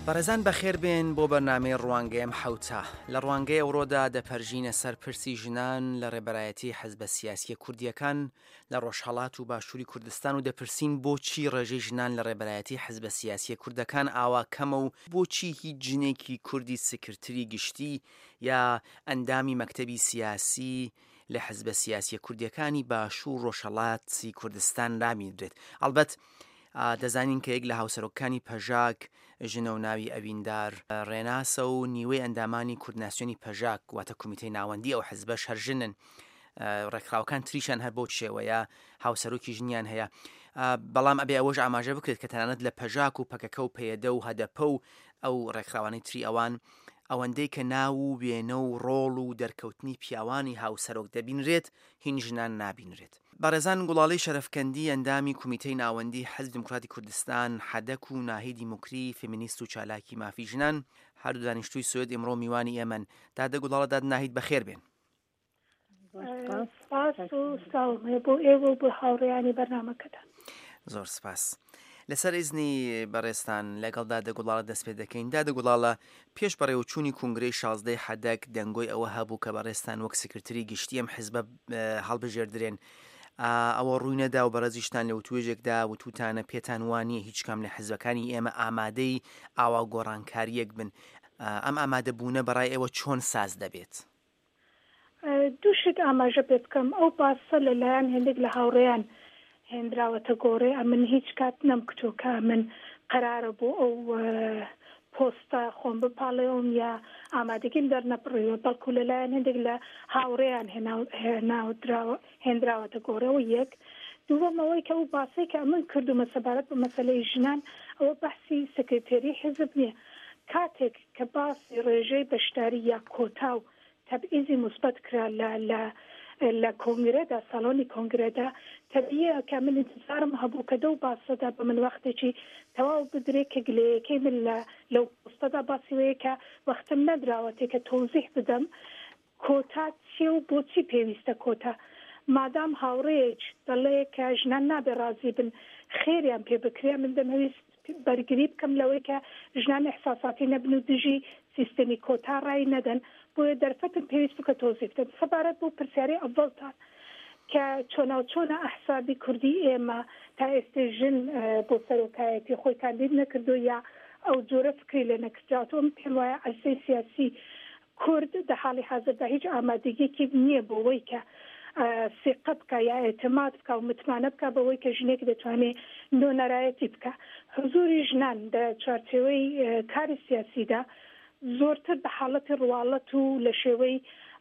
بەڕێزان بەخێر بێن بۆ بەرنامەی ڕوانگەیەم حەوتە لە ڕوانگەی ئەوڕۆدا دەپەرژینە سەر پرسی ژنان لە ڕێبەرایەتی حەزبە سیاسیە کوردیەکان لە ڕۆژهەڵات و باشووری کوردستان و دەپرسین بۆچی ڕێژەی ژنان لە ڕێبەرایەتی حەزبە سیاسیە کوردەکان ئاوا کەمە و بۆچی هیچ جنێکی کوردی سکرتری گشتی یا ئەندامی مەکتەبی سیاسی لە حەزبە سیاسیە کوردیەکانی باشوور ڕۆژهەڵاتی کوردستان دابینرێت. ئەڵبەت دەزانین کە یەک لە هاوسەرۆکانی پەژاک ژنە و ناوی ئەویندار ڕێناسە و نیوەی ئەندامانی کوردناسیۆنی پەژاک واتە کۆمیتەی ناوەندی ئەو حەزبەش هەرژنن، ڕێکخراوەکان تریشان هەر بۆ شێوەیە هاوسەرۆکی ژنیان هەیە. بەڵام ئەبێ ئەوەش ئاماژە بکرێت کە تەنانەت لە پەژاک و پەکەکە و پەیەدە و هەدەپە و ئەو ڕێکخراوانەی تری ئەوان ئەوەندەی کە ناو و وێنە و ڕۆڵ و دەرکەوتنی پیاوانی هاوسەرۆک دەبینرێت هین ژنان نابینرێت. بەڕێزان گوڵاڵی شەرەفکەندی ئەندامی کۆمیتەی ناوەندی حەزب دموکراتی کوردستان، حەدەک و ناهیدی موکری فێمینیست و چالاکی مافی ژنان هەردوو دانیشتووی سوێد ئێمڕۆ میوانی ئێمەن. دادە گوڵاڵە داد ناهید بەخێر بێن. سپاس و ساڵمێ بۆ ئێوە بۆ هاوڕێیانی بەرنامەکەتان. زۆر سپاس. لەسەر ئیزنی بەڕێستان لەگەڵدا دەگوڵاڵە دەست پێ دەکەین. دادەگوڵاڵە پێش بەڕێوەچوونی کنگرەی 16 حەدەک دەنگۆی ئەوە هەبوو کە بەڕێستان وەک سکرتری گشتی ئەم حیزبە هەڵبژێردرێن. ئەوە ڕووی نەدا و بەڕێزیشتان لە توێژێکدا وتوتانە پێتان وانییە هیچ کام لە حیزبەکانی ئێمە ئامادەی ئاوا گۆڕانکاریەک بن. ئەم ئامادەبوونە بەڕای ئێوە چۆن ساز دەبێت؟ دووشت ئاماژە پێ بکەم ئەو باسە لەلایەن هێندێک لە هاوڕێیان هێنراوەتە گۆڕێ من هیچ کات نەمکتۆکە من قرارە بۆ ئەو پۆستە خۆم بپاڵێوم یا ئامادەگیم دەرنەپڕیوە، بەڵکو لەلایەن هێندێک لە هاوڕێیان هێنراوەتە گۆڕەوە. یەک دووەمەوەی کە ئەو باسی کە من کردومە سەبارەت بە مەسەلەی ژنان ئەوە بەحسی سکرتێری حیزب نییە. کاتێک کە باسی ڕێژەی بەشداری یا کۆتا و تەبعیزی مثبت کرا لە کۆنگرەدا ساڵۆنی کۆنگرەدا تەبیە کە من انتظارم هەبوو کە دەو باسەدا بە من وەختێکی تەواو بدرێت کە گلەیەکەی من لەو پۆستەدا باسیوەیە کە وەختم نەدراوەتێ کە تۆزیح بدەم کۆتا چیە و بۆچی پێویستە کۆتا. مادام هاوڕێیەک دەڵێ کە ژنان نابێ ڕازی بن خێریان پێ بکرێ، من دەمەویست بەرگری بکەم لەوەی کە ژنان احساساتی نەبن و دژی سیستەمی کۆتا ڕای نەدەن، بۆیە دەرفەتم پێویست بکە تۆزیح بدەم. سەبارەت بۆ پرسیاری ئەڤڵتان کە چۆنە ئەحسابی کوردی ئێمە تا ئێستا ژن بۆ سەرۆکایەتی خۆی کاندید نەکردو یا ئەو جۆرە فکری لێ نەکردواتەوە، پێم وایە عەرزەی سیاسی کورد لە حاڵی حازردا هیچ ئامادەگیەکی نییە بۆەوەی کە سێقە بکە یا ئێتماد بکە و متمانە بکە بەوەی کە ژنێک دەتوانێت نۆنەرایەتی بکە. حضوری ژنان لە چوارچێوەی کاری سیاسیدا زۆرتر بە حاڵەتی ڕواڵەت و لە شێوەی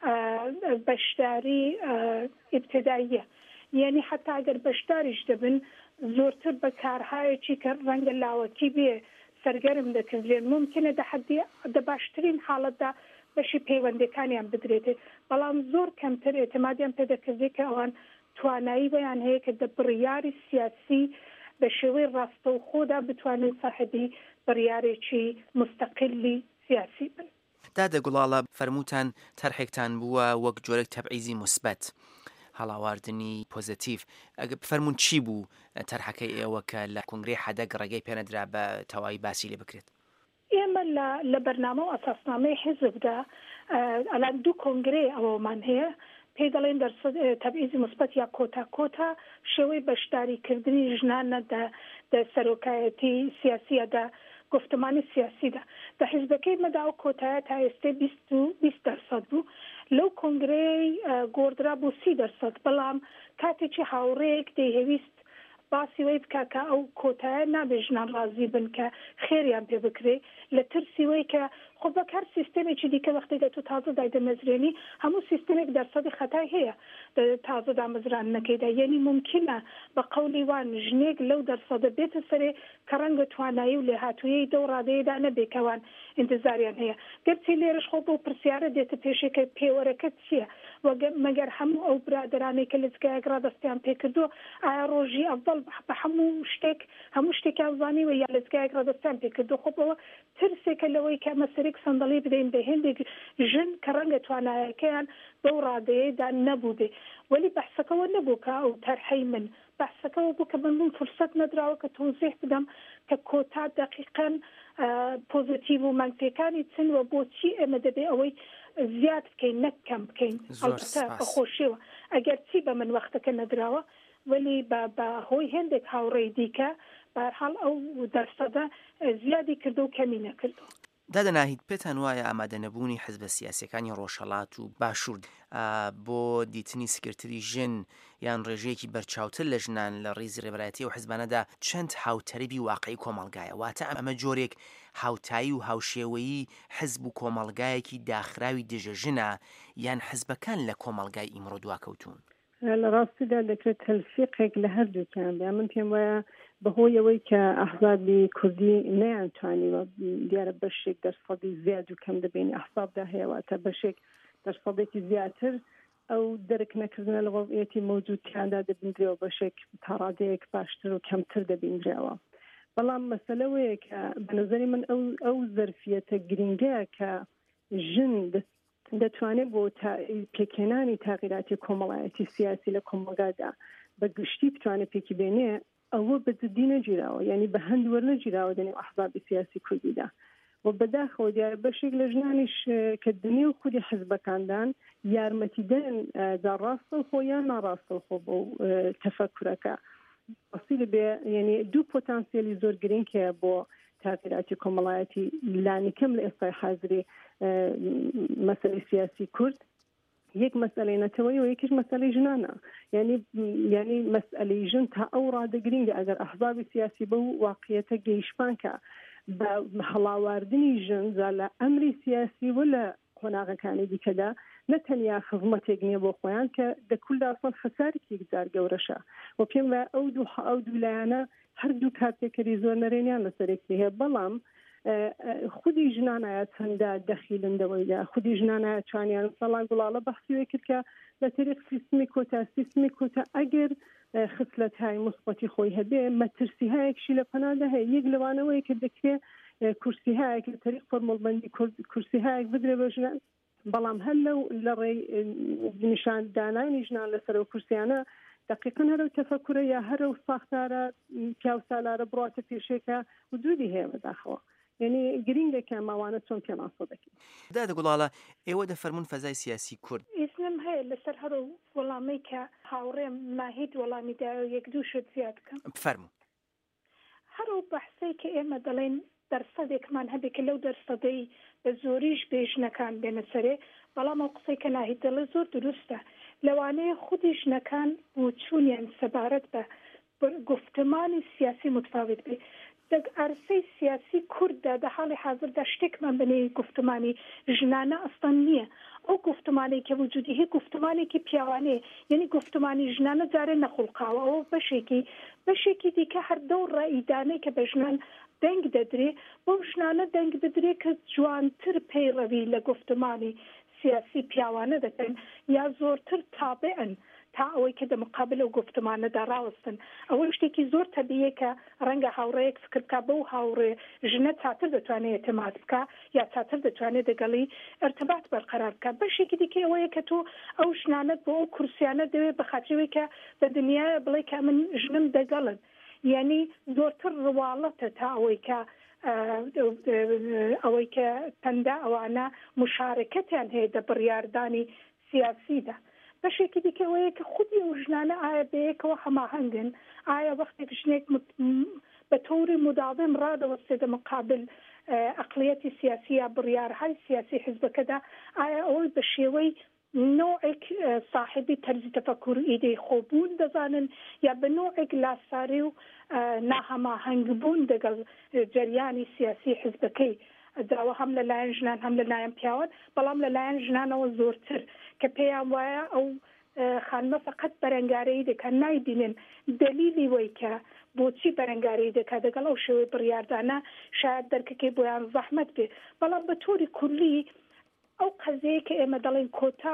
بەشداری ئیبتداییە، یعنی حتا ئەگەر بەشداریش دەبن زۆرتر بە کارهایەکی کە ڕەنگە لاوەکی بێ سەرگەرم دەکردێن ممکنە دە باشترین حاڵەتدا بەشی پەیوەندەکانیان بدرێتێ، بەڵام زۆر کەمتر ئێتمادیان پێ دەکردێت کە ئەوان توانایی بەیان هەیە کە دە بڕیاری سیاسی بە شێوەی ڕاستە و خۆدا بتوانن ساحبی بڕیارێکی مستەقلی سیاسی بن. دادە گوڵاڵە فەرمووتان تەرحێکتان بووە وەک جۆرەك تەبعیزی مثبت، هەڵاواردنی پۆزیتیڤ. فەرموون چی بوو تەرحەکەی ئێوە کە لە کنگرەی حەدەک ڕێگەی پێنەدرا بە تەواوی باسی لێ بکرێت؟ ئێمە لە بەرنامە و ئەساسنامەی حیزبدا ئەلان دوو کۆنگرەی ئەوەمان هەیە پێی دەڵێن تەبعیزی مثبت یا کۆتا شێوەی بەشداریکردنی ژنانە دە سەرۆکایەتی سیاسیەدا گفتمانی سیاسیدا. دە حیزبەکەی مەدا و کۆتایە تا ئێستا 20% بوو، لەو کۆنگرەی گۆڕدرا بوو 30%، بەڵام کاتێکی هاوڕێیەک دەیهەویست باسی وی بکە کە ئەو کۆتایە نابێ ژنان ڕازی بن کە خێریان پێ بکرێ لە ترسی وی کە خۆ بەک هەر سیستەمێکی دیکە وەختێک تو تازە دایدەمەزرێنی هەموو سیستەمێک دەرسەدی خەتای هەیە تازە دامەزرانەکەیدا، یعنی ممکنە بە قەولی وان ژنێک لەو دەرسەدە بێتە سەرێ کە ڕەنگە توانایی و لێهاتوویەی دەو ڕادەیەدا نەبێکەوان انتظاریان هەیە. گەرچی لێرەش خۆ بۆ پرسیارە دێتە پێشێکە پێوەرەکە چییە، مەگەر هەموو ئەو برادرانێک کە لە جگایەک ڕادەستیان پێکردو ئایا ڕۆژی ئەڤڵ لەگەڵ بە هەموو شتێک ئازانی و یا لەزگایەک ڕەدەستان پێ کردو خۆبەوە ترسێکە لەوەی کە مەسەرێک سندڵی بدەین بە هێندێک ژن کە ڕەنگە توانایەکەیان بەو ڕادەیەدا نەبوو بێ وەلی بەحسەکەەوە نەبوو کە ئەو تەرحەی من بەحسەکەەوە بوو کە من فرسەت نەدراوە کە تۆزیح بدەم کە کۆتا دقیقاً پۆزیتیڤ و مانگپێکانی چنوە بۆچی ئێمە دەبێ ئەوەی زیاد بکەین نەک کەم بکەین بەخۆشیەوە ئەگەر چی بە من وەختەکە نەدراوە ولی بە هۆی هێندێک هاوڕێی دیکە بەرحاڵ ئەو دەرسەدە زیادی کردو و کەمی نەکردو. دادەناهید پێتان وایە ئامادە نەبوونی حزبە سیاسیەکانی ڕۆژهەڵات و باشوور بۆ دیتنی سکرتری ژن یان ڕێژەیەکی بەرچاوتر لە ژنان لە ڕیزی ڕێبەرایەتی و حزبانەدا چەند هاوتەربی واقعی کۆمەڵگایە واتە ئەمە جۆرێک هاوتایی و هاوشێوەیی حزب و کۆمەڵگایەکی داخراوی دژە ژنە یان حزبەکان لە کۆمەڵگای ئیمڕۆ دواکەوتون؟ لە ڕاستیدا دەکرێت تەلفیقێک لە هەردووکیان بێ من پێم وایە بەهۆیەوەی کە ئەحزابی کوردی نەیانتوانیوە دیارە بەشێک دەرسەدی زیاد و کەم دەبینی ئەحزابدا هەیەواتە بەشێک دەرسەدێکی زیاتر ئەو دەرک نەکردنە لە وەضعیەتی مەوجودیاندا دەبیندرێەوە بەشێک تاڕادەیەک باشتر و کەمتر دەبیندرێەوە بەڵام مەسەلەوەیە کە بەنظری من ئەو زەرفیەتە گرنگەیە کە ژن دەتوانێت بۆ پێکێنانی تاغیراتی کۆمەڵایەتی سیاسی لە کۆمەلگادا بە گشتی بتوانێت پێکی بێنێ ئەوە بە جددی نەگیراوە یعنی بە هەند وەرنەگیراوە دەنێ ئەحزابی سیاسی کوردیدا و بەداخەوە دیارە بەشێک لە ژنانیش کە دنێ و خودی حزبەکاندان یارمەتیدەن دا ڕاستەوخۆ یان ناڕاستەوخۆ بۆ تەفەکورەکە ئەسیل بێ یعنی دوو پۆتانسیێلی زۆر گرنگ هەیە بۆ تاغیراتی کۆمەڵایەتی لانی کەم لە ئێستای حاضری مەسەلەی سیاسی کورد یەک مەسئلەی نەتەوەی و یەکیش مەسئلەی ژنانە یعنی مەسئلەی ژن تا ئەو ڕادە گرنگە ئەگەر ئەحزابی سیاسی بە واقعیەتە گەیشتمان کە بە هەڵاواردنی ژن لە ئەمری سیاسی و لە قۆناغەکانی دیکەدا نەتەنیا خزمەتێک نییە بۆ خۆیان کە دەکولدا ئەسڵ خەسارێکی یەکجار گەورەشە و پێم وایە ئەو دوو لایەنە هەردوو کارتێکەری زۆر نەرێنیان لەسەرێکی هەیە بەڵام خودی ژنانایە چەندە دەخیلندەوەیدا خودی ژنانایە چوانیان سەڵان گوڵاڵە بەخسیوە کرد کە لە تاریخ سیستمی کۆتا ئەگەر خصلەت های مثبەتی خۆی هەبێ مەترسی هایەکشی لە پەنادا هەیە یەک لەوانەوەی کە دەکرێت کورسی هایەک لە تاریخ فۆرمۆڵبەندی کورسی هایەک بدرێ بە ژنان بەڵام هەر لە ڕێی نیشاندانانی ژنان لەسەر و کورسیانە دقیقاً هەرو تەفەکورە یا هەرو ساختارە پیاوسالارە بڕاتە پێشێکە و دوودی هەیە بەداخەوە یعنی گرنگێکە ماوانە چۆن پێناسۆ دەکەین دادە گوڵاڵە ئێوە دەفەرمون فەزای سیاسی کورد ئیسنم هەیە لەسەر هەرو وەڵامی کە هاوڕێم ماهید وەڵامیدا یەک دوو شت زیاد بکەم بفەرموو هەرو بەحسەی کە ئێمە دەڵێن دەرسەدێکمان هەبێت کە لەو دەرسەدەی بە زۆریش بێژنەکان بێنە سەرێ بەڵام ئەو قسەی کە ناهید دەڵێ زۆر دروستە لەوانەیە خودی ژنەکان بۆ چوونیان سەبارەت بە گفتمانی سیاسی متفاوت بێ دەک ئەرسەی سیاسی کورددا لە حاڵی حاضردا شتێکمان بنێ گفتمانی ژنانە ئەستان نییە ئەو گفتمانێک کە وجودی هەیە گفتمانێکی پیاوانەیە یعنی گفتمانی ژنانە جارێ نەخولقاوە ئەو بەشێکی دیکە هەردەو ڕائیدانەی کە بە ژنان دەنگ دەدرێ بۆ ژنانە دەنگ بدرێ کە جوانتر پەیڕەوی لە گفتمانی سیاسی پیاوانە دەکەن یا زۆرتر تابعن تا ئەوەی کە دەمقابل و گفتمانەدا ڕاوستن ئەوە شتێکی زۆر تەبیە کە ڕەنگە هاوڕەیەک فکرکە بەو هاوڕێ ژنە چاتر دەتوانێت اعتماد بکە یا چاتر دەتوانێت دەگەڵی ارتباط بەرقەرار بکە بەشێکی دیکە ئەوەیە کە تۆ ئەو ژنانت بۆ ئەو کورسیانە دەوێت بە خاطرەوەی کە بە دنیای بڵێ کە من ژنم دەگەڵن یعنی زۆرتر ڕواڵەتە تا ئەوەی کە پەندا ئەوانە مشارکەتیان هەیە دە بڕیاردانی سیاسیدا بەشێکی دیکەوەیە کە خودی و ژنانە ئایا بەیەکەوە هەماهەنگن ئایا وەختێک ژنێک بە تۆری مداوم ڕادەوەستێتە مقابل ئەقلیەتی سیاسی یا بڕیارهای سیاسی حزبەکەدا ئایا ئەوەی بە شێوەی نوعێک صاحبی تەرزی تەفەکر ئیدەی خۆبوون دەزانن یا بە نوعێک لاساری و ناهەماهەنگبوون دەگەڵ جەریانی سیاسی حزبەکەی داوە هەم لەلایەن ژنان هەم لەلایەن پیاوان بەڵام لەلایەن ژنانەوە زۆرتر کە پێیان وایە ئەو خانمە فقط بەرەنگارەی دەکەن نایبینن دلیلی وەی کە بۆچی بەرەنگارەی دەکات دەگەڵ ئەو شێوەی بڕیاردانە شاید دەرکەکەی بۆیان زەحمەت بێ بەڵام بە تۆری کولی ئەو قەزەیە کە ئێمە دەڵێن کۆتا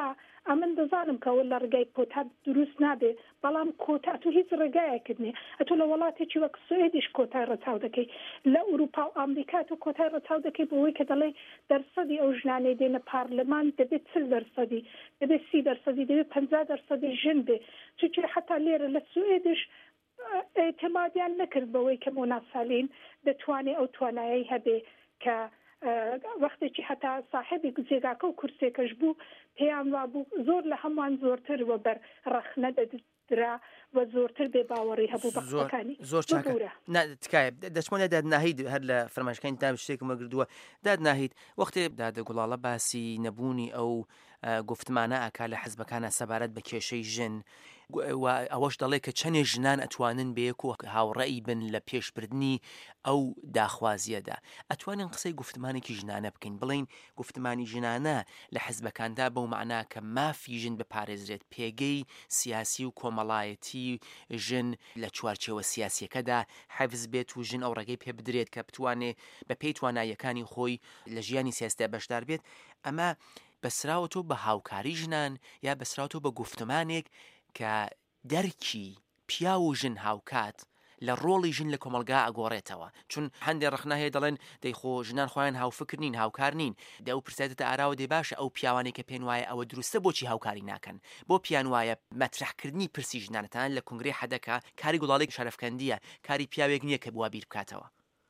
ئەمن دەزانم کەەوە لە ڕگای کۆتا دروست نابێ بەڵام کۆتا تو هیچ ڕێگایەکردنی ئەتۆ لە وڵاتێکی وەک سوێدیش کۆتای ڕەچاو دەکەی لە ئوروپا و ئەمریکا تو کۆتای ڕەچاو دەکەی بۆەوەی کە دەڵێ دەرسەدی ئەو ژنانەی دێنە پارلەمان دەبێت 30% دەبێت 30% دەبێت 50% ژن بێ چونکە حتا لێرە لە سوێدش اعتمادیان نەکرد بەوەی کە مۆناسالین دەتوانێت ئەو توانایی هەبێ کە وەختێکی حتا صاحبی جێگاکە و کورسێکەش بوو پێیان وابوو زۆر لە هەمووان زۆرتر وە بەر ڕەخنە دەدرا و زۆرتر بێ باوەڕی هەبوو بەخۆەکانی زۆر تکایە دەچمە دادناهید هەر لە فەرمایشەکانی تا شتێکم وەگردووە دادناهید وەختێ دادەگوڵاڵە باسی نەبوونی ئەو گفتمانە ئاکا لە حزبەکانە سەبارەت بە کێشەی ژن ئەوەش دەڵێ کە چەندێ ژنان ئەتوانن بەیەک و هاوڕێی بن لە پێشبردننی ئەو داخوازیەدا ئەتوانین قسەی گفتمانێکی ژنانە بکەین بڵین گفتمانی ژنانە لە حزبەکاندا بەو معنا کە مافی ژن بپارێزرێت پێگەی سیاسی و کۆمەڵایەتی ژن لە چوارچێوە سیاسیەکەدا حەفز بێت و ژن ئەو ڕێگەی پێ بدرێت کە بتوانێ بە پێی توانایەکانی خۆی لە ژیانی سیاستا بەشدار بێت ئەمە بەسراوەتۆ بە هاوکاری ژنان یا بەسراوتۆ بە گفتمانێک کە دەرکی پیا و ژن هاوکات لە ڕۆڵی ژن لە کۆمەلگا ئەگۆڕێتەوە چون هەندێک ڕخناهەیە دەڵێن دەیخۆ ژنان خۆیان هاوفکر نین هاوکار نین دە ئەو پرسیاتە ئاراوە دەی باشە ئەو پیاوانێک کە پێن وایە ئەوە دروستە بۆچی هاوکاری ناکەن بۆ پیان وایە مەترحکردنی پرسی ژنانەتان لە کنگرێ حەدەکە کاری گوڵاڵێک شەرەفکەندیە کاری پیاوێک نییە کە بوا بیر بکاتەوە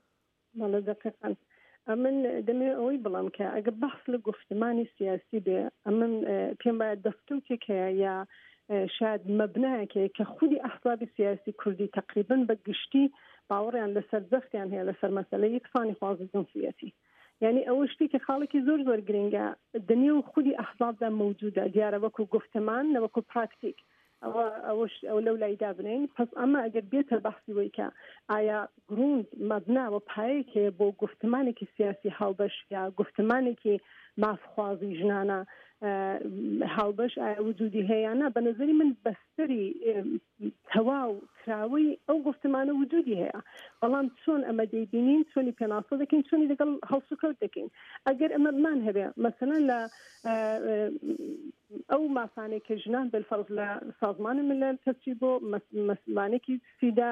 من دەمێ ئەوەی بڵام کە ئەگە بەخس لە گفتمانی سیاسی بێ ئەمن پێم باید دەستوتێک هەیە یا شاید مەبنایەکێ کە خودی ئەحزابی سیاسی کوردی تقریبا بە گشتی باوەڕیان لەسەر جەختیان هەیە لەسەر مەسەلەی یەکسانی خوازی جنسیەتی یعنی ئەوە شتی کە خاڵێکی زۆر زۆر گرنگە دنیا و خودی ئەحزابدا موجودە دیارە وەکو گفتمان وەکو پراکتیک ئەو لەو لایدا بنین پس ئەمە ئەگەر بێتە بەحسی وی کە ئایا گروند مەبنا و پایەکێ بۆ گفتمانێکی سیاسی هاوبەش یا گفتمانێکی مافخوازی ژنانە هاوبەش ئایا وجودی هەیەیانە بە نظری من بەستری تەواو کراوەی ئەو گفتمانە وجودی هەیە بەڵام چۆن ئەمە دەیبینین چۆنی پێناسە دەکەین چۆنی لەگەڵ هەڵسوکەوت دەکەین ئەگەر ئەمە بمان هەبێ مەسەلەن لە ئەو مافانێک کە ژنان بەلفەرز لە سازمانی ملل تەچی بۆ مەسلمانێکی سیدا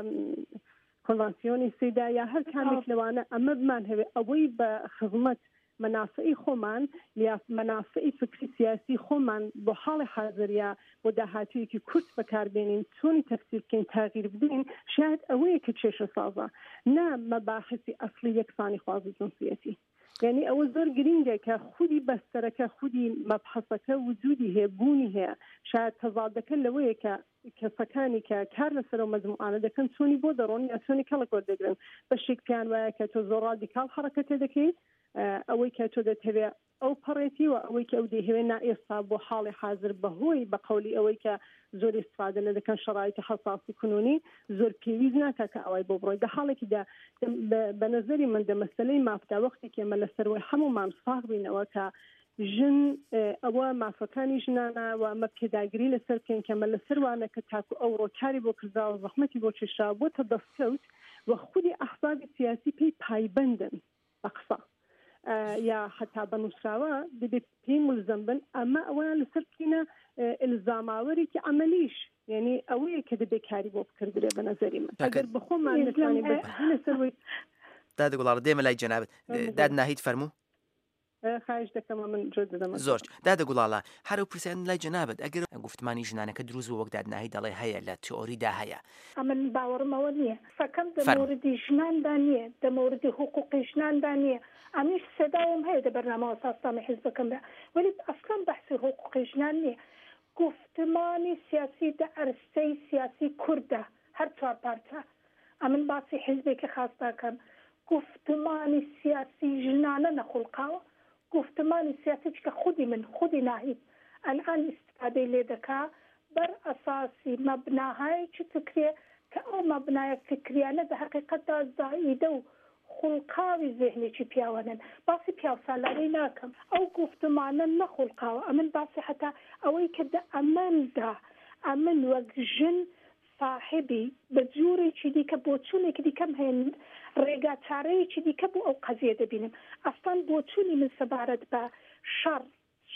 کۆنڤانسیۆنی سیدا یا هەر کامێک لەوانە ئەمە بمان هەبێ ئەوەی بە خزمەت منافعی خۆمان یا منافعی فکری سیاسی خۆمان بۆ حاڵی حاضریا بۆ داهاتوویەکی کورت بەکاربێنین چۆنی تەفسیر بکەین تاغیر بدەین شاید ئەوەیە کە کێشە سازە نه مەباحثی ئەسلی یەکسانی خوازی جنسیەتی یعنی ئەوە زۆر گرنگە کە خودی بەستەرەکە خودی مەبحەسەکە وجودی هەیە بوونی هەیە شاید تەزادەکە لەوەیە کە کەسەکانی کە کار لەسەر و مەجموعانە دەکەن چۆنی بۆ دەڕۆن یا چۆنی کەڵک وەردەگرن بەشێک پیان وایە کە تۆ زۆر ڕادیکاڵ حەرەکەتە دەکەیت ئەوەی کە تۆ دەتەوێت ئەو پەڕێتی و ئەوەی کە ئەو دەیهوێ ئێستا بۆ حاڵی حاضر بەهۆی بە قەولی ئەوەی کە زۆر استفادە لە دەکەن شەڕایەتی حەساسی کنونی زۆر پێویست ناکە کە ئەوەی بۆ بڕۆی لە حاڵێکیدا بە نەزەری من دە مەسەلەی مافتا وەختێکی ئێمە لەسەروەی هەمومان ساغ بینەوە کە ژن ئەوە مافەکانی ژنانە و ئەمە پێداگیری لەسەر بکەین کە ئەمە لەسەروانە کە تاکو ئەو ڕۆکاری بۆ کرداوە زەحمەتی بۆ چێشراوە بۆتە دەستکەوت و خودی ئەحزابی سیاسی پێی پایبەندن بە قسە یا حتا بەنووسراوە دەبێت پێی ملزم بن ئەمە ئەویان لەسەر بکەینە ئلزاماوەرێکی عەمەلیش یعنی ئەوەیە کە دەبێت کاری بۆ بکردرێ بە نەزەری من ئەگەر بخۆمان نتوانین لەسەر دادگوڵاڵە دێمە لای جەنابەت دادناهید فەرموو خواهش دەکەم من جۆ دەدەم زۆر دادەگوڵاڵە هەرو پرسیان لای جەنابەت ئەگەر گفتمانی ژنانەکە دروست بوو وەک دادناهی دەڵێ هەیە لە تئۆریدا هەیە ئەمن باوەڕمەوە نییە فەکەم دەموردی ژناندا نییە دەموردی حقوقی ژناندا نییە ئەمیش سەداوم هەیە دە بەرنامەوە ساستانی حیزبەکەمدا ولی ئەسڵان بەحسی حقوقی ژنان نییە گفتمانی سیاسی دە ئەرسەی سیاسی کوردە هەر چوار پارچە ئەمن باسی حیزبێکی خاستاکەم گفتمانی سیاسی ژنانە نەخولقاوە گفتمانی سیاسی کە خودی من خودی ناهید الان استفاده لێ دەکا بەر ئەساسی مەبناهایکی فکرێ کە ئەو مەبنایە فکریانە بە حقیقەتدا زائیدە و خولقاوی ذهنێکی پیاوانن باسی پیاوسالاری ناکەم ئەو گفتمانە نەخولقاوە ئەمن باسی حتا ئەوەی کە دە ئەمەندا ئەمن وەک ژن صاحبی بە جوورێکی دیکە بۆ چوونێکی دیکەم هێن ڕێگا چارەیەکی دیکە بۆ ئەو قەزیە دەبینم ئەستان بۆ چوونی من سەبارەت بە شەڕ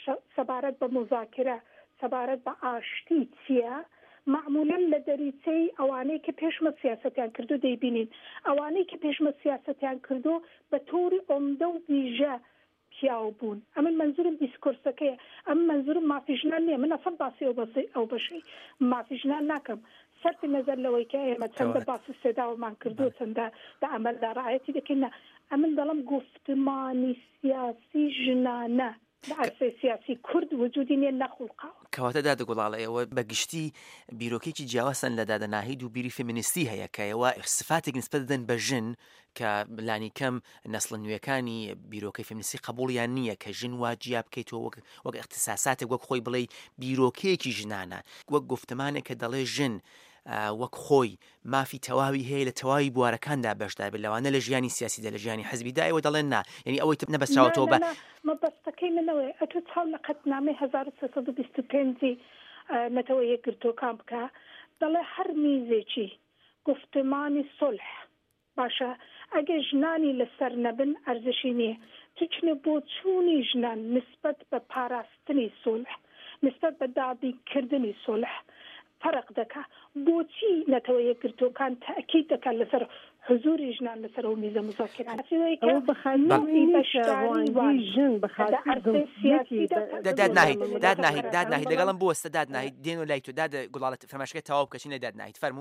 سەبارەت بە مذاکرە سەبارەت بە ئاشتی چییە معمولا لە دەریچەی ئەوانەی کە پێشمە سیاسەتیان کردو دەیبینین ئەوانەی کە پێشمە سیاسەتیان کردو بە تۆری ئۆمدە و ویژە پیاو بوون ئەمن منزورم دیسکۆرسەکەیە ئەم منزورم مافیژنان نییە من ئەسڵ باسی ئەو بەشەی مافیژنان ناکەم سەرفی نەزەر لەوەی کە ئێمە چەندە باسی سێداوەمان کردو چەندە لە ئەمەلدا ڕعایەتی دەکەین ئەمن دەڵم گفتمانی سیاسی ژنانە عرفی سیاسی کورد وجودی نیە نەخولقاوە کەواتە دادگوڵاڵە ئێوە بەگشتی بیرۆکێکی جیاوازن لە دادەناهید و بیری فێمینیستی هەیە کە ئێوە سفاتێک نسبەت دەدەن بە ژن کە لانی کەم نەسڵ نوێەکانی بیرۆکەی فێمینیستی قبوڵیان نییە کە ژن واجیا بکەیتەوە وەک اختصاساتێک وەک خۆی بڵێ بیرۆکەیەکی ژنانە وەک گفتمانێک کە دەڵێ ژن وەک خۆی مافی تەواوی هەیە لە تەواوی بوارەکاندا بەشدا بێت لەوانە لە ژیانی سیاسیدا لە ژیانی حەزبیدا ئێوە دەڵێن نا یعنی ئەوەی نەبەستراوەتەوە بە مەبەستەکەی منەوەی ئەتو چاو لە قەتنامەی 1325 نەتەوە یەکگرتوەکان بکە دەڵێ هەر میزێکی گفتمانی سڵح باشە ئەگە ژنانی لەسەر نەبن ئەرزشی نییە توچنە بۆ چوونی ژنان نسبەت بە پاراستنی سڵح نسبەت بە دابینکردنی سڵح فرق دەکا بۆچی نەتەوە یەکگرتوەکان تاکید دەکات لەسەر حضوری ژنان لەسەر ئەو میزە مذاکرات داد ناهید لەگەڵم بوەستە داد ناهید دێن و لای تۆ داد گوڵاڵەت فەرماشکە تەواو بکەچینە داد ناهید فەرموو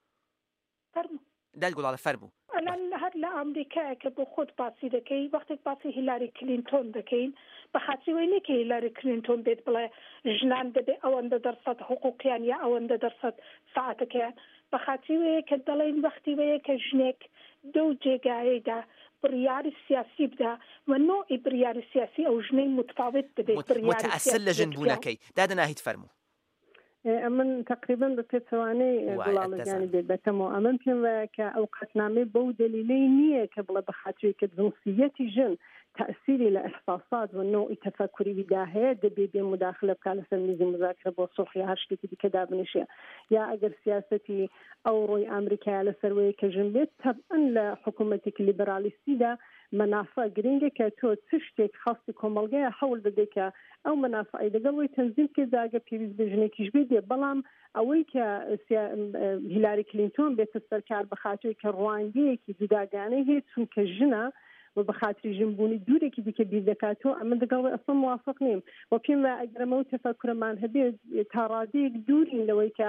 داد گوڵاڵە فەرموو هەر لە ئەمریکایە کە بۆ خۆت باسی دەکەی وەختێک باسی هیلاری کلینتۆن دەکەین بە خاطرەوەی نەکە هیلاری کلینتۆن بێت بڵێ ژنان دەبێ ئەوەندە دەرسەد حقوقیان یا ئەوەندە دەرسەد ساعتەکەیان بە خاطرەوەیە کە دەڵێن وەختی وەیە کە ژنێک دەو جێگایەدا بڕیاری سیاسی بدا و نوعی بڕیاری سیاسی ئەو ژنەی متفاوت دەبێت متأثر لە ژن بوونەکەی دادەناهید فەرموو ئەمن تقریبا بە پێچەوانەی گوڵاڵەکانی بێت بەتەمەوە ئەمن پێم وایە کە ئەو قەتنامەی بەو دلیلەی نییە کە بڵێ بە خاطرەوەی کە جنسیەتی ژن تأثیری لە احساسات و نوعی تفکری ویدا هەیە دەبێ بێ مداخلە بکات لەسەر میزی مذاکرە بۆ سڵح یا هەر شتێکی دیکە دابنیشێ یا ئەگەر سیاسەتی ئەو ڕۆی ئامریکایە لەسەروەیە کە ژن بێت تەبعەن لە حکوومەتێکی لیبرالیستیدا منافع گرنگە کە تۆ چ شتێک خاصی کۆمەڵگەیە هەوڵ بدەیت کە ئەو منافعی دەگەڵەوەی تەنزیم کرداگە پێویست بە ژنێکیش بێ بەڵام ئەوەی کە هیلاری کلینتۆن بێتە سەرکار بە خاطرەوەی کە ڕوانگەیەکی جوداگانەی هەیە چونکە ژنە و بە خاطری ژنبوونی دوورێکی دیکە بیر دەکاتەوە ئەمە دەگەڵی ئەسڵ موافق نیم و پێم وایە ئەگەرەمە و تەفەکورەمان هەبێت تا ڕادەیەک دوورین لەوەی کە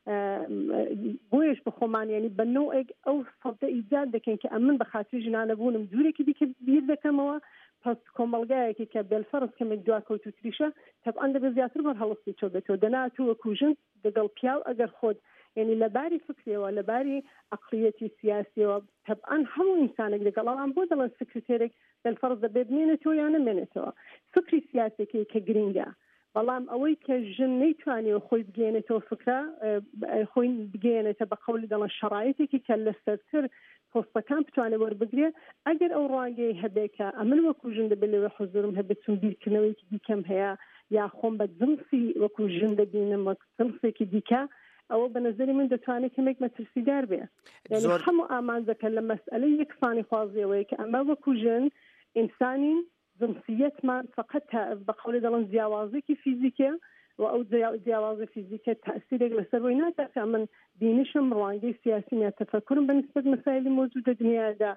بۆیش بە خۆمان ینی بە نوعێک ئەو سەدە ئیجاد دەکەین کە ئەمن بە خاطری ژنانە بوونم دوورێکی دیکە بیر دەکەمەوە پس کۆمەڵگایەکی کە بێلفەرز کەمێک دواکەوتوتریشە تەبعەن دەبێت زیاتر بەر هەڵستی چۆ بێتەوە دەناتوە وەکو ژن دەگەڵ پیاو ئەگەر خۆت یعنی لەباری فکرەوە لەباری عقلیەتی سیاسیەوە تەبعەن هەموو ئینسانێک دەگەڵام بۆ دەڵێن سکرتێرێک بەلفەرز دەبێت بمێنێتەوە یان نمێنێتەوە فکری سیاسێکی کە گرینگە بەڵام ئەوەی کە ژن نەیتوانێت خۆی بگەێنێتەوە فکرە خۆی بگەێنێتە بە قەولی دەڵێن شەڕایەتێکی کە لەسەرتر پۆستەکان بتوانێت وەربگرێت ئەگەر ئەو ڕوانگەی هەبێت کە ئەمن وەکو ژن دەبێت لەوێ حزورم هەبێت چون بیرکردنەوەیکی دیکەم هەیە یا خۆم بە جنسی وەکو ژن دەبینم وەک جنسێکی دیکە ئەوە بە نظری من دەتوانێت کەمێک مەترسیدار بێ یعنی هەموو ئامانجەکە لە مەسئلەی یەکسانی خوازیەوەی کە ئەمە وەکو ژن ئینسانین جنسیەتمان فقط بە قەولی دەڵێن جیاوازێکی فیزیکە و ئەو جیاوازە فیزیکە تأثیرێک لەسەر ناکات من بینشم ڕوانگەی سیاسی یا تەفەکرم بە نسبەت مەسایلی مۆجودە دنیادا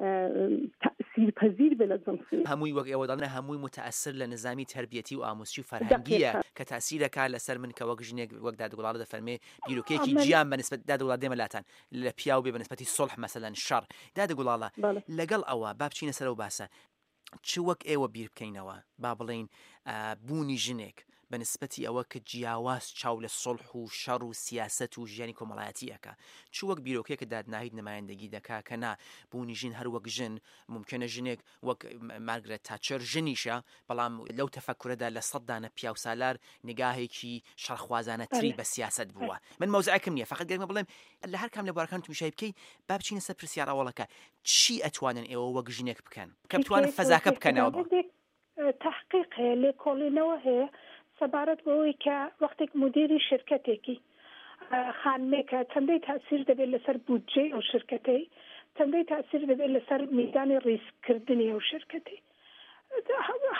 تأثیر پەزیر بێ لە جنسی هەمووی وەک ئێوە دەڵێن هەمووی متأثر لە نظامی تربیەتی و ئامۆزی و فەرهەنگیە کە تأثیرەکە لەسەر من کە وەک ژنێک وەک دادگوڵاڵە دەفەرمێ بیرۆکەیەکی گیان بە نسبەت دادگوڵاڵ دێمەلاتان لە پیاو بێ بە نسبەتی سڵح مەسەلەن شەڕ دادگوڵاڵە لەگەڵ ئەوە با بچینە سەر و باسە چ وەک ئێوە بیر بکەینەوە با بڵین بوونی ژنێک بە نسبەتی ئەوە کە جیاواز چاو لە سڵح و شەڕ و سیاست و ژیانی کۆمەڵایەتیەکە چ وەک بیرۆکەیەکە دادناهید نمایندگی دەکا کە نا بوونی ژن هەر وەک ژن ممکنە ژنێک وەک مارگرێت تاچەر ژنیشە بەڵام لەو تەفەکورەدا لە سەددانە پیاو سالار نگاهێکی شەڕخوازانە تری بە سیاست بووە من مەوزعەکەم نییە فقط گەرمە بڵێم لە هەر کام لە بوارەکان تومیشای بکەی با بچینە سەر پرسیار ئەوڵەکە چی ئەتوانن ئێوە وەک ژنێک بکەن کە بتوانن فەزاکە بکەنەوە تحقیق هەیە لێکۆڵینەوە هەیە سەبارەت بەوەی کە وەختێک مدیری شرکتێکی خانمێکە چەندەی تاثیر دەبێت لەسەر بودجێ ئەو شرکتەی چەندەی تاثیر دەبێت لەسەر میدانی ڕیسکردنی ئەو شرکتی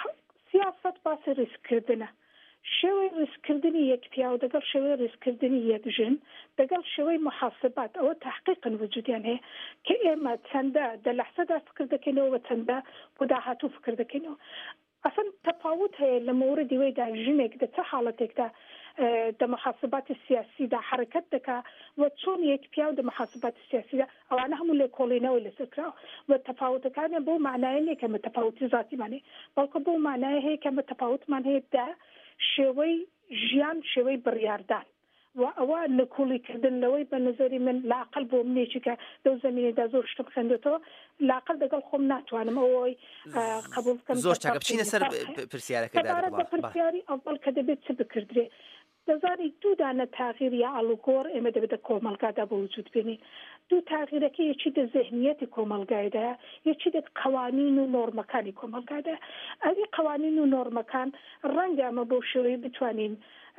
سیاست باسی ڕیسکردنە شێوەی ڕیسکردنی یەک پیا و دەگەڵ شێوەی ڕیسکردنی یەک ژن دەگەڵ شێوەی محاسبات ئەوە تحقیقن وجودیان هەیە کە ئێمە چەندە دە لەحسەدا فکر دەکەینەوە بە چەندە بۆ داهاتوو فکر دەکەینەوە ئەسن تەفاوت هەیە لە مۆردی وەیدا ژنێک دە چه حاڵەتێکدا دە محاسبات سیاسیدا حرکت دەکا و چۆن یەک پیا و دە محاسبات سیاسیدا ئەوانە هەموو لێ کۆڵینەوەی لەسەرکراوە و تەفاوتەکانە بۆ معنایە نیە کە مەتەفاوتی ذاتیمانێ بەڵکو بۆ معنایە هەیە کە مەتەفاوتمان هەیەدا شێوەی ژیان شێوەی بڕیاردان و ئەوە لەکۆڵیکردن لەوەی بە نظری من لاقل بۆ منێکی کە دەو زمینێدا زۆر شتم خوێندێتەوە لاقل دەگەڵ خۆم ناتوانم ئەوەی قبول بکەم زۆر چاکە بچینە سەر پرسیارەکەی ئەوڵ کە دەبێت چ بکردرێ دەزانی دوودانە تاغیر یا ئاڵوگۆڕ ئێمە دەبێتە کۆمەلگادا بە وجود بینین دوو تاغیرەکە یەکی دە ذهنیەتی کۆمەلگایدایە یەکی دە قوانین و نۆرمەکانی کۆمەلگادا ئەوی قوانین و نۆرمەکان ڕەنگە ئەمە بۆ شێوەیە بتوانین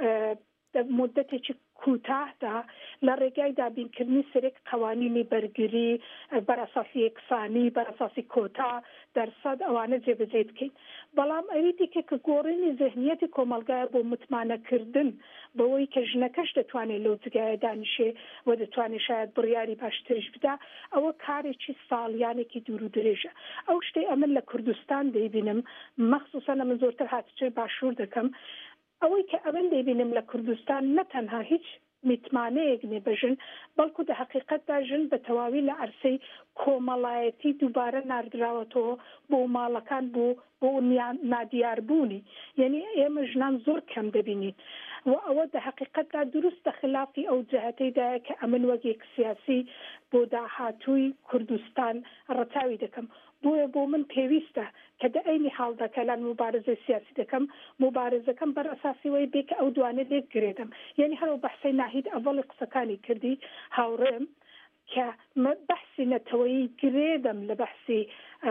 مدتێکی کوتاهدا لە ڕێگای دابینکردنی سەرێک قوانینی بەرگری بەرەساسی یەکسانی بەرەساسی کۆتا دەرسەد ئەوانە جێبەجێ بکەین بەڵام ئەوی دیکە کە گۆڕینی ذهنیەتی کۆمەلگایە بۆ متمانەکردن بەوەی کە ژنەکەش دەتوانێت لەو جگایە دانیشێ و دەتوانێت شاید بڕیاری باشترش بدا ئەوە کارێکی ساڵیانێکی دوور و درێژە ئەو شتەی ئەمن لە کوردستان دەیبینم مەخسوسەن ئەمە زۆرتر هاتوچێ باشوور دەکەم ئەوەی کە ئەمن دەیبینم لە کوردستان نەتەنها هیچ میتمانەیەک نێبەژن بەڵکو دە حقیقەتدا ژن بە تەواوی لە عەرسەی کۆمەڵایەتی دووبارە ناردراوەتەوە بۆ ماڵەکان بۆ نادیاربوونی یعنی ئێمە ژنان زۆر کەم دەبینین و ئەوە دە حقیقەتدا دروستە خلافی ئەو جەهەتەیدایە کە ئەمن وەگێک سیاسی بۆ داهاتووی کوردستان ڕەتاوی دەکەم بۆیە بۆ من پێویستە کە دە ئەینی حاڵدا کەلان مبارزەی سیاسی دەکەم مبارزەکەم بەر ئەساسی وەی بێ کە ئەو دوانە لێک گرێدەم یعنی هەرو بەحسەی ناهید ئەڤەڵی قسەکانی کردی هاوڕێم کە بەحسی نەتەوەیی گرێدەم لە بەحسی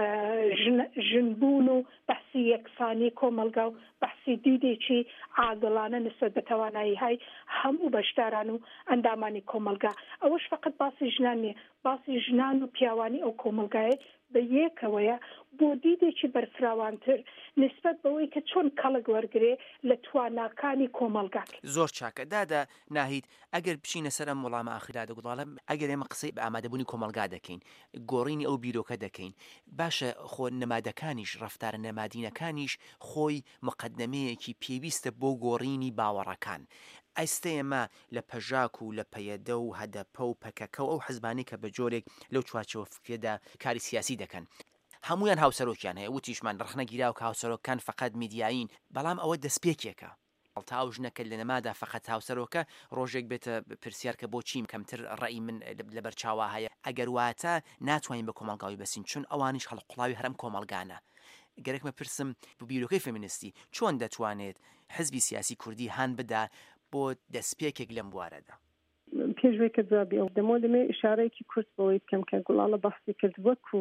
ژنبوون و بەحسی یەکسانی کۆمەلگا و بەحسی دیدێکی عادڵانە نسبەت بە توانایی های هەموو بەشداران و ئەندامانی کۆمەلگا ئەوەش فقط باسی ژنان نیە باسی ژنان و پیاوانی ئەو کۆمەلگایە بە یەکەوەیە بۆ دیدێکی بەرفراوانتر نسبەت بەوەی کە چۆن کەڵک وەرگێ لە تواناکانی کۆمەلگا زۆر چاکە دادا ناهید ئەگەر بچینە سەر وەڵامە ئاخرا دەگوڵاڵە ئەگەر ئێمە قسەی بە ئامادەبوونی کۆمەلگا دەکەین گۆڕینی ئەو بیرۆکە دەکەین باشە خۆ نەمادەکانیش ڕەفتارە نەمادینەکانیش خۆی مقدمەیەکی پێویستە بۆ گۆڕینی باوەڕەکان ئەستە ئێمە لە پەژاک و لە پەیەدە و هەدەپە و پەکەکە و ئەو حزبانی کە بە جۆرێک لەو چوارچەوە فکرێدا کاری سیاسی دەکەن هەمویان هاوسەرۆکیان هەیە وتیشمان ڕخنە گیرا و کە هاوسەرۆکان فقط میدیاین بەڵام ئەوە دەستپێکێکە تا ئەو ژنەکە لە نەمادا فقط هاوسەرۆکە ڕۆژێک بێتە پرسیار کە بۆچیم کەمتر ڕێی من لەبەر چاوا هەیە ئەگەر واتە ناتوانین بە کۆمەلگاوی بەسین چون ئەوانیش هەڵقوڵاوی هەرم کۆمەلگانە گەرەکمە پرسم بیرۆکەی فێمینیستی چۆن دەتوانێت حزبی سیاسی کوردی هان بدا بۆ دەستپێکێک لەم بوارەدا پێشوەی کە جوابی ئەو دەمە ئشارەیەکی کورت بەوەی بکەم کە گوڵاڵە بەحسی کرد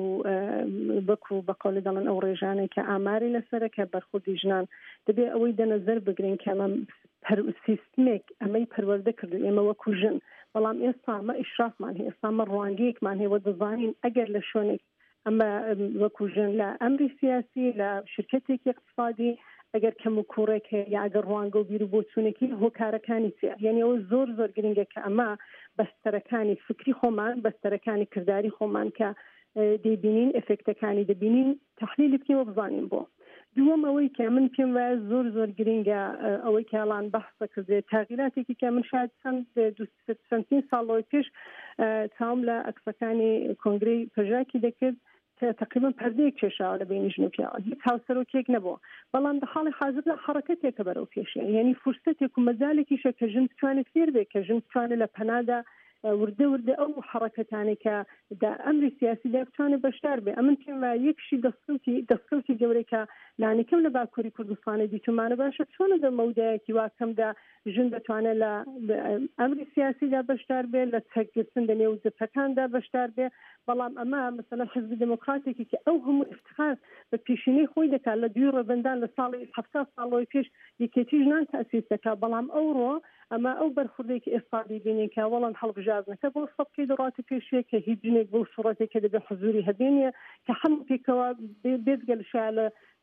وەکو بە قەولی دەڵێن ئەو ڕێژانەی کە ئاماری لەسەرە کە بەرخوردی ژنان دەبێ ئەوەی دەنەزەر بگرین کە ئەمە سیستمێک ئەمەی پەروەردە کردو ئێمە وەکو ژن بەڵام ئێستا ئەمە ئیشرافمان هەیە ئێستا ئەمە ڕوانگەیەکمان هەیە وە دەزانین ئەگەر لە شوێنێک ئەمە وەکو ژن لە ئەمری سیاسی لە شرکتێکی اقتصادی ئەگەر کەم و کوڕێک هەیە یا ئەگەر ڕوانگە و بیر و بۆچوونێکی هۆکارەکانی چیە یعنی ئەوە زۆر زۆر گرنگە کە ئەمە بەستەرەکانی فکری خۆمان بەستەرەکانی کردداری خۆمان کە دەیبینین ئفکتەکانی دەبینین تەحلیل بکەین و بزانین بۆ دووەم ئەوەی کە من پێم وایە زۆر زۆر گرنگە ئەوەی کەڵان بەحسە کردێت تاغیراتێکی کە من شاید چەندین ساڵەوەی پێش چاوم لە ئەکسەکانی کۆنگرەی پەژاکی دەکرد تقریبا پەردەیەک کێشاوە لە بینی ژن و پیاوە هیچ هاوسەرۆکێک نەبووە بەڵام لە حاڵی حاضر لە حرەکەتێکە بەرەو پێشێ یعنی فرسەتێک و مەجالێکیشە کە ژن بتوانێت فێر بێت کە ژن بتوانێت لە پەنادا وردە ئەو حرەکەتانی کە دا ئەمری سیاسی دا بتوانێت بەشدار بێ ئەمن پێم وایە یەکشی دەستکەوتی گەورەی کە نانیکەم لە باکووری کوردستانی دیتومانە باشە چۆنە دە مەودایەکی واکەمدا ژن دەتوانێت لە ئەمری سیاسیدا بەشدار بێ لە چەکگرتن لە نێو جبهەکاندا بەشدار بێ بەڵام ئەمە مثلا حزب دموکراتێکی کە ئەو هەموو افتخار بە پیشینەی خۆی دەکات لە دوی ڕێبەندان لە ساڵی 70 ساڵەوەی پێش یەکێتی ژنان تەسیس دەکات بەڵام ئەوڕۆ ئەمە ئەو بەرخوردێکی ئێستا ببینین کە وەڵام هەڵبژاردنەکە بۆ سەبکەی دەڕاتی پێشوێ کە هیچ جنێک بۆ سوڕەتێک کە دەبێت حزوری هەبێنیە کە هەموو پێکەوە بێزگە لە شایە لە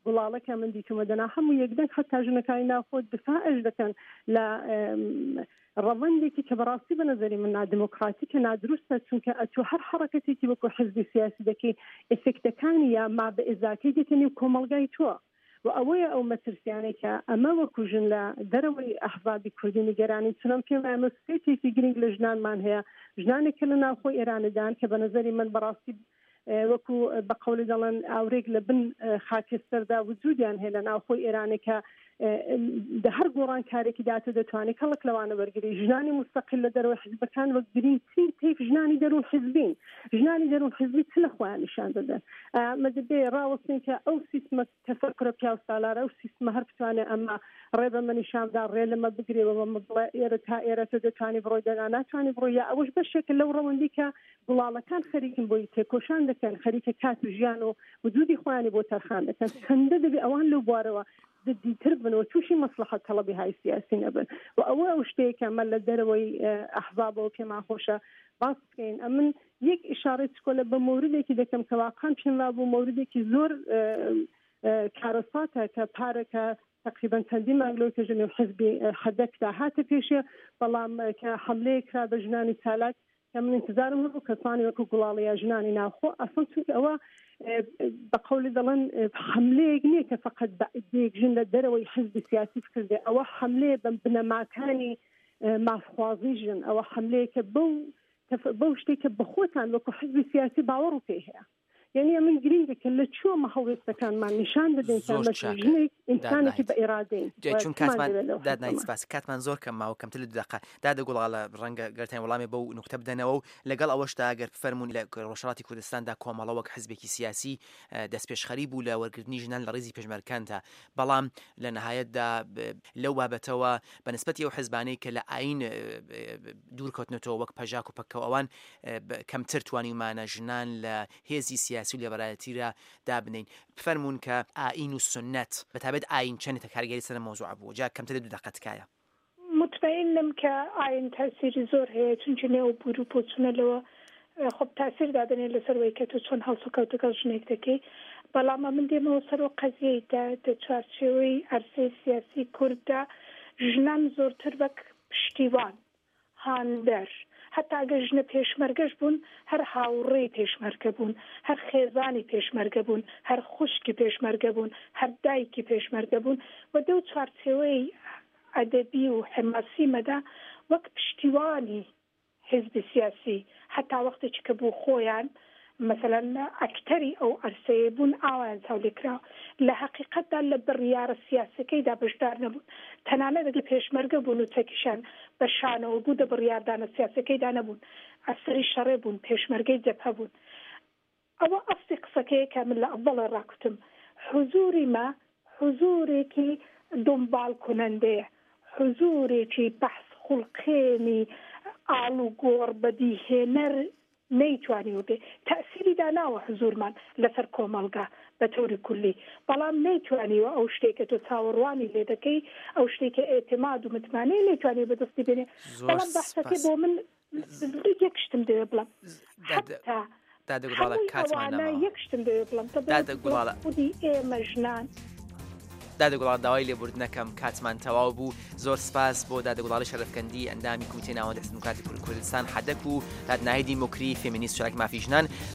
گوڵاڵەکە من دیتومە دەنا هەموو یەکدەنگ حتا ژنەکانی ناخۆ دفاعش دەکەن لە ڕەوەندێکی کە بەڕاستی بە نەزەری من نادیموکراتیکە نادروستە چونکە ئەتو هەر حرەکەتێکی وەکو حزبی سیاسی دەکەی ئفکتەکانی یا ما بە ئێزاکەی دێتنی و کۆمەڵگای تۆ و ئەوەیە ئەو مەترسیانەی کە ئەمە وەکو ژن لە دەرەوەی ئەحزابی کوردی نیگەرانی چونم پێم وایە سپێتێکی گرنگ لە ژنانمان هەیە ژنانێکە لە ناوخۆی ئێرانەدان کە بە نەزەری من بەڕاستی وەکو بە قەولی دەڵێن ئاورێک لە بن خاکستەردا وجودیان هەیە لە ناوخۆی ئێرانەکە هەر گۆڕان کارێکی داتە دەتوانێت کەڵک لەوانە وەرگری ژنانی مستەقل لە دەرەوەی حزبەکان وەگرینترین تێف ژنانی دەروون حزبین ژنانی دەروون حزبی چ لە خۆیان نیشان دەدەن مەدەبێ ڕاوەستین کە ئەو سیستمە تەفەکرە پیا و سالارە ئەو سیستمە هەر بتوانێت ئەمە ڕێ بە منیشاندا ڕێ لەمە بگرێەوە بڵێ ئێرە تا ئێرە تۆ دەتوانی بڕۆی دەنا ناتوانانی بڕۆی یا ئەوەش بەشێکە لەو ڕەوەندی کە گوڵاڵەکان خەریکن بۆی تێکۆشان دەکەن خەریکە کات و ژیان و وجودی خۆیانی بۆ تەرخان دەکەن چەندە دەبێ ئەوان لەو بوارەوە دیتر بنەوە تووشی مەسلحەت تەڵەبی های سیاسی نەبن و ئەو شتەیە کە من لە دەرەوەی ئەحزابەوە پێمان خۆشە باس بکەین ئەمن یەک ئیشارەت کۆلە بە مۆردێکی دەکەم کە واقعاً پێم وابوو مۆردێکی زۆر کارەساتە کە پارەکە تقریبا چەندین مانگ لەو کەژنێ حزبی حەدەکدا هاتە پێشێ بەڵام کە حملەیەکرا بە ژنانی چالاک کە من انتظارم هەبوو کەسانی وەکو گوڵاڵەیە ژنانی ناوخۆ ئەسڵ چونکە ئەوە بە قەولی دەڵێن حملەیەک نییە کە فقط ژن لە دەرەوەی حزبی سیاسی بکردێ ئەوە حملەیە بە بنەماکانی مافخوازی ژن ئەوە حملەیە کە بەو شتێکە بەخۆتان وەکو حزبی سیاسی باوەڕ و پێ هەیە یعنی من گرینگە کە لە چۆمە هەڵوێستەکانمان نیشان دەدەین ژنێک ئینسانێکی بە ئێرادەین چون کاتمان زۆر کەم ماوە کەمتر لە 2 دقیقە دادە گوڵاڵە ڕەنگە گەرتین وەڵامی بەو نوکتە بدەنەوە و لەگەڵ ئەوەشتا ئەگەر فەرمون لە ڕۆژهەڵاتی کوردستاندا کۆمەڵە وەک حزبێکی سیاسی دەستپێشخەری بوو لە وەرگرتنی ژنان لە ڕێزی پێشمەرکاندا بەڵام لە نەهایەتدا لەو بابەتەوە بەنسبەتی ئەو حزبانەی کە لە ئاین دوورکەوتنەوە وەک پەژاک و پەککە ئەوان کەمتر توانیمانە ژنان لە هێزی سیاسی و لێبەرایەتیدا دابنین بفەرمون کە ئاین و سنەت بەتابێت ئاین چەندێتە کارگەری سەر مۆزوع بوو جا کەمتر لە 2 دقیقە تکایە مطمئنم کە ئاین تاسیری زۆر هەیە چونکە نێو بور و پۆچونەلەوە خۆب تاسیر دادنێ لەسەرەوەی کە تۆ چۆن هەڵسوکەوتەکە ژنێک دەکەی بەڵام من دێمەوە سەرەوە قەزیەیدا دە چوارچێوەی ئەرسەی سیاسی کورددا ژنان زۆرتر بە پشتیوان هاندەر حتا ئەگەر ژنە پێشمەرگەش بوون هەر هاوڕێی پێشمەرگە بوون هەر خێزانی پێشمەرگە بوون هەر خوشکی پێشمەرگە بوون هەر دایکی پێشمەرگە بوون و دەو چوارچێوەی ئەدەبی و حماسی مەدا وەک پشتیوانی حزبی سیاسی حتا وەختێکی کە بوو خۆیان مثلا ئەکتەری ئەو ئەرسەیە بوون ئاوایان چاولێکراوە لە حەقیقەتدا لە بڕیارە سیاسەکەیدا بەشدار نەبوون تەنانەت لە پێشمەرگە بوون و چەکیشان بە شانەوە بوو دە بڕیاردانە سیاسەکەیدا نەبوون ئەسەری شەڕێ بوون پێشمەرگەی جەبهە بوون ئەوە ئەستی قسەکەیە کە من لە ئەڤڵە ڕاکوتم حوزوری ما حوزورێکی دنبال کنەندەیە حوزورێکی بەحث خوڵقێنی ئاڵ و گۆڕ بەدیهێنەر نەیتوانی بێ تەسیری داناوە حزورمان لەسەر کۆمەڵگا بە تۆری کولی بەڵام نەیتوانیوە ئەو شتێکە تۆ چاوەڕوانی لێ دەکەی ئەو شتێکە ئێتماد و متمانەی نەیتوانی بەدەستی بێنێ بەڵام بەحثەکەی بۆ من یەک شتم دەوێ بڵم یەک شتم دەوێ بڵم خودی ئێمە ژنان دادەگوڵات داوای لێبوردنەکەم کاتمان تەواو بوو زۆر سپاس بۆ دادەگوڵاڵی شەرەفکەندی ئەندامی کوتێ ناوەندی دموکراتی کوردستان حەدەک و دادناهی دیموکری فێمینیست شارەکی مافی ژنان